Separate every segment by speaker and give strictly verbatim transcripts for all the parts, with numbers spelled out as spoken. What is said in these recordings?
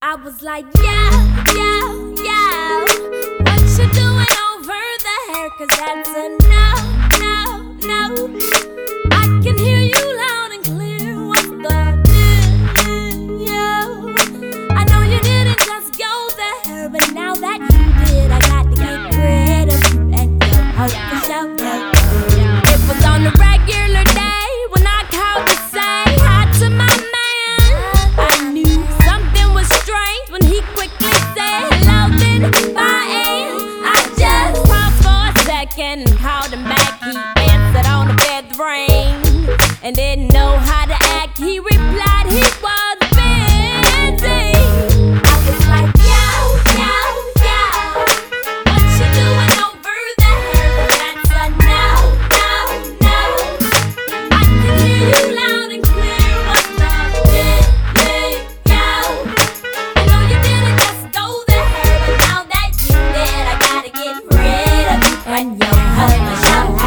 Speaker 1: I was like, yeah, yeah, yeah. What you doing over there? Cause that's a no, no, no. I can hear you loud and clear. What's the deal? I know you didn't just go there, but now that you did, I got to get rid of you and your heart for sure. It was on a regular day when I called to say hi to my man. I knew something was strange when he quickly said hello, then bye. I just paused for a second and called him back. He answered on the fifth ring and didn't know how to act. He replied he was busy. I was like, yo, yo, yo, what you doing over there? That's a no, no, no. I can hear you loud and clear. What's the deal? I know you didn't just go there, but now that you did, I gotta get rid of you and your husband.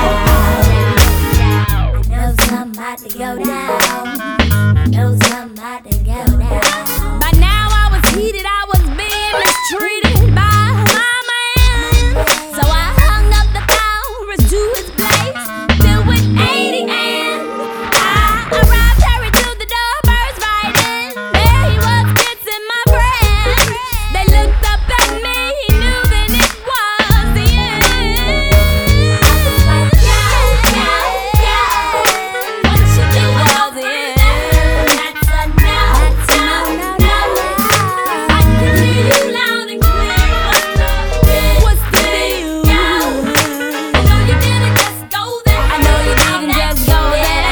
Speaker 1: I know somebody go down. I know somebody go down. By now I was heated, I was being mistreated by my man. So I hung up the phone, rushed to his place, filled with eighty, and I arrived, hurried to the door, burst right in. There he was kissing my friend. They looked up at me, he knew that it was the end. I was like, yeah, yeah, yeah. What you doing over there? That's a no, that's a no, no, no. I can hear you loud and clear. What's the deal? What's the deal? I know you didn't just go there. I know you didn't just go there.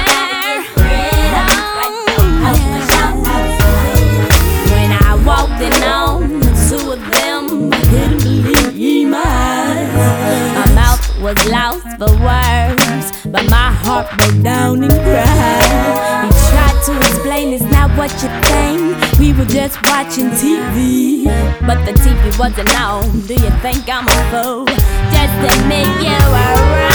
Speaker 1: When I walked in on the two of them, I couldn't believe my eyes. My mouth was lost for words, but my heart broke down and cried. He tried to explain it's not what you think. We were just watching T V, but the T V wasn't on. Do you think I'm a fool? Just admit you were right.